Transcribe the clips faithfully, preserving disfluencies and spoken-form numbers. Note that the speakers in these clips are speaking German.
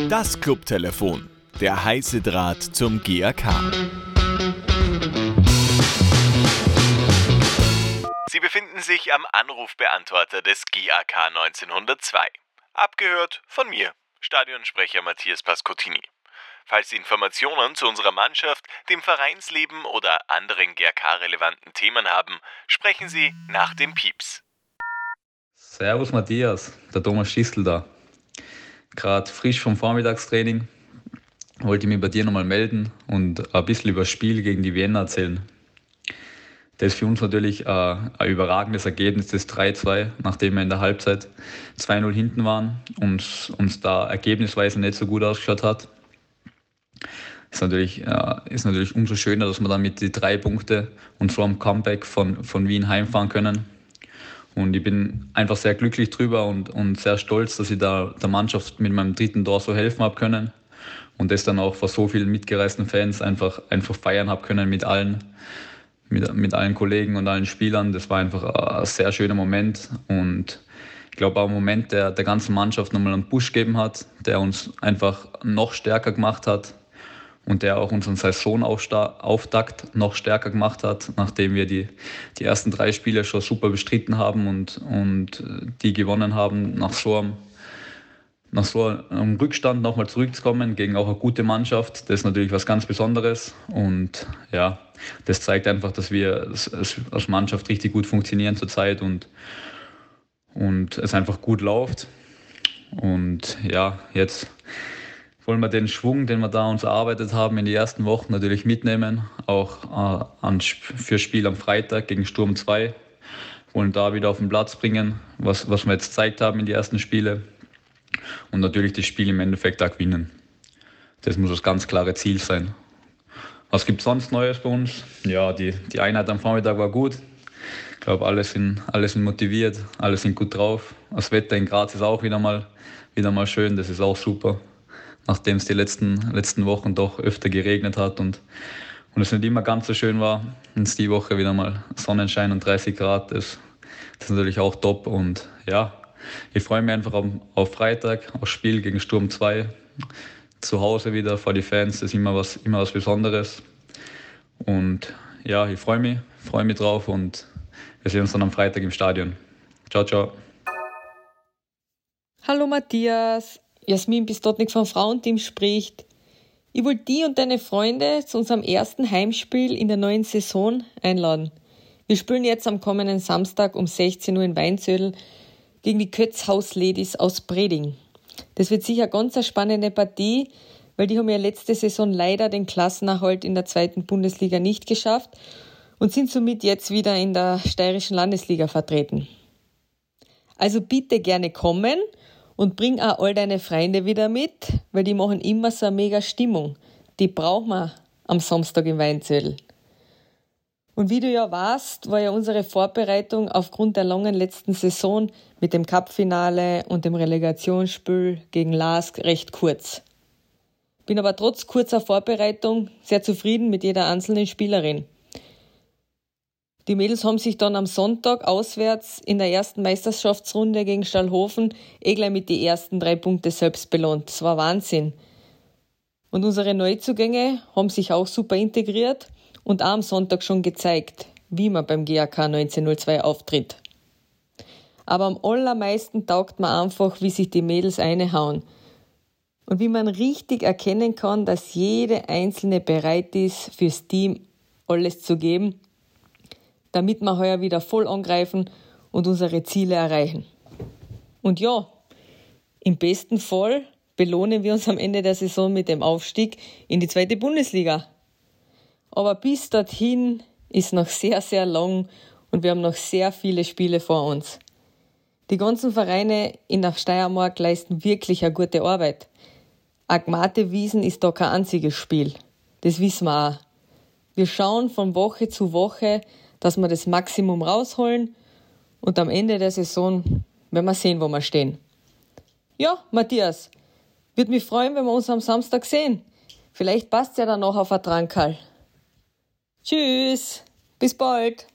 Das Clubtelefon, der heiße Draht zum G A K. Sie befinden sich am Anrufbeantworter des G A K neunzehnhundertzwei. Abgehört von mir, Stadionsprecher Matthias Pascottini. Falls Sie Informationen zu unserer Mannschaft, dem Vereinsleben oder anderen G A K-relevanten Themen haben, sprechen Sie nach dem Pieps. Servus Matthias, der Thomas Schissel da. Gerade frisch vom Vormittagstraining wollte ich mich bei dir nochmal melden und ein bisschen über das Spiel gegen die Vienna erzählen. Das ist für uns natürlich ein, ein überragendes Ergebnis, das drei zwei, nachdem wir in der Halbzeit zwei null hinten waren und uns da ergebnisweise nicht so gut ausgeschaut hat. Ist natürlich, äh, ist natürlich umso schöner, dass wir dann mit die drei Punkte und vor dem Comeback von, von Wien heimfahren können. Und ich bin einfach sehr glücklich drüber und, und sehr stolz, dass ich da der Mannschaft mit meinem dritten Tor so helfen habe können und das dann auch vor so vielen mitgereisten Fans einfach, einfach feiern habe können mit allen, mit, mit allen Kollegen und allen Spielern. Das war einfach ein sehr schöner Moment und ich glaube auch ein Moment, der der ganzen Mannschaft nochmal einen Push gegeben hat, der uns einfach noch stärker gemacht hat. Und der auch unseren Saisonauftakt noch stärker gemacht hat, nachdem wir die, die ersten drei Spiele schon super bestritten haben und, und die gewonnen haben, nach so einem, nach so einem Rückstand nochmal zurückzukommen gegen auch eine gute Mannschaft. Das ist natürlich was ganz Besonderes und ja, das zeigt einfach, dass wir als Mannschaft richtig gut funktionieren zurzeit und, und es einfach gut läuft. Und ja, jetzt wollen wir den Schwung, den wir da uns erarbeitet haben in den ersten Wochen natürlich mitnehmen, auch äh, an, für Spiel am Freitag gegen Sturm zwei. Wollen da wieder auf den Platz bringen, was, was wir jetzt gezeigt haben in den ersten Spielen. Und natürlich das Spiel im Endeffekt auch gewinnen. Das muss das ganz klare Ziel sein. Was gibt es sonst Neues bei uns? Ja, die, die Einheit am Vormittag war gut. Ich glaube, alle sind, alle sind motiviert, alle sind gut drauf. Das Wetter in Graz ist auch wieder mal, wieder mal schön, das ist auch super. Nachdem es die letzten, letzten Wochen doch öfter geregnet hat und, und es nicht immer ganz so schön war. Jetzt die Woche wieder mal Sonnenschein und dreißig Grad, das, das ist natürlich auch top. Und ja, ich freue mich einfach auf, auf Freitag, aufs Spiel gegen Sturm zwei. Zu Hause wieder vor die Fans, das ist immer was, immer was Besonderes. Und ja, ich freue mich, freue mich drauf und wir sehen uns dann am Freitag im Stadion. Ciao, ciao. Hallo Matthias. Jasmin Pistotnik vom Frauenteam spricht. Ich wollte dich und deine Freunde zu unserem ersten Heimspiel in der neuen Saison einladen. Wir spielen jetzt am kommenden Samstag um sechzehn Uhr in Weinzödel gegen die Kötzhaus-Ladies aus Breding. Das wird sicher ganz eine spannende Partie, weil die haben ja letzte Saison leider den Klassenerhalt in der zweiten Bundesliga nicht geschafft und sind somit jetzt wieder in der steirischen Landesliga vertreten. Also bitte gerne kommen und bring auch all deine Freunde wieder mit, weil die machen immer so eine mega Stimmung. Die brauchen wir am Samstag im Weinzödel. Und wie du ja weißt, war ja unsere Vorbereitung aufgrund der langen letzten Saison mit dem Cup-Finale und dem Relegationsspiel gegen Lask recht kurz. Bin aber trotz kurzer Vorbereitung sehr zufrieden mit jeder einzelnen Spielerin. Die Mädels haben sich dann am Sonntag auswärts in der ersten Meisterschaftsrunde gegen Stallhofen eh gleich mit den ersten drei Punkten selbst belohnt. Das war Wahnsinn. Und unsere Neuzugänge haben sich auch super integriert und auch am Sonntag schon gezeigt, wie man beim G A K neunzehnhundertzwei auftritt. Aber am allermeisten taugt man einfach, wie sich die Mädels reinhauen. Und wie man richtig erkennen kann, dass jede Einzelne bereit ist, fürs Team alles zu geben, damit wir heuer wieder voll angreifen und unsere Ziele erreichen. Und ja, im besten Fall belohnen wir uns am Ende der Saison mit dem Aufstieg in die zweite Bundesliga. Aber bis dorthin ist noch sehr, sehr lang und wir haben noch sehr viele Spiele vor uns. Die ganzen Vereine in der Steiermark leisten wirklich eine gute Arbeit. Agmate Wiesen ist da kein einziges Spiel. Das wissen wir auch. Wir schauen von Woche zu Woche, dass wir das Maximum rausholen und am Ende der Saison werden wir sehen, wo wir stehen. Ja, Matthias, würde mich freuen, wenn wir uns am Samstag sehen. Vielleicht passt ja dann noch auf ein Trankerl. Tschüss, bis bald.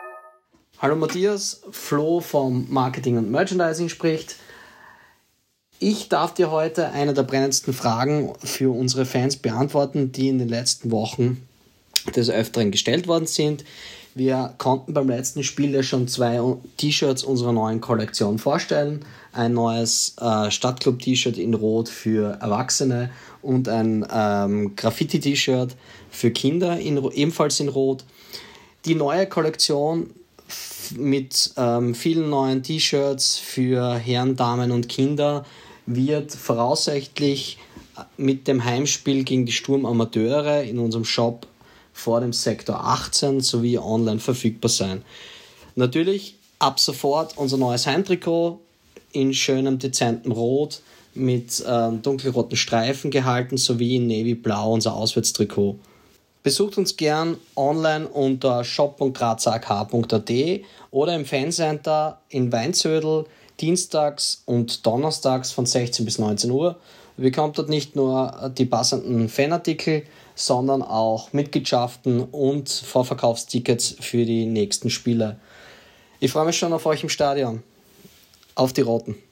Hallo Matthias, Flo vom Marketing und Merchandising spricht. Ich darf dir heute eine der brennendsten Fragen für unsere Fans beantworten, die in den letzten Wochen des Öfteren gestellt worden sind. Wir konnten beim letzten Spiel ja schon zwei T-Shirts unserer neuen Kollektion vorstellen. Ein neues äh, Stadtclub-T-Shirt in Rot für Erwachsene und ein ähm, Graffiti-T-Shirt für Kinder, in, ebenfalls in Rot. Die neue Kollektion f- mit ähm, vielen neuen T-Shirts für Herren, Damen und Kinder wird voraussichtlich mit dem Heimspiel gegen die Sturm Amateure in unserem Shop vor dem Sektor achtzehn sowie online verfügbar sein. Natürlich ab sofort unser neues Heimtrikot in schönem, dezentem Rot mit ähm, dunkelroten Streifen gehalten sowie in Navy Blau unser Auswärtstrikot. Besucht uns gern online unter shop punkt grazak punkt a t oder im Fancenter in Weinzödel dienstags und donnerstags von sechzehn bis neunzehn Uhr. Ihr bekommt dort nicht nur die passenden Fanartikel, sondern auch Mitgliedschaften und Vorverkaufstickets für die nächsten Spiele. Ich freue mich schon auf euch im Stadion. Auf die Roten!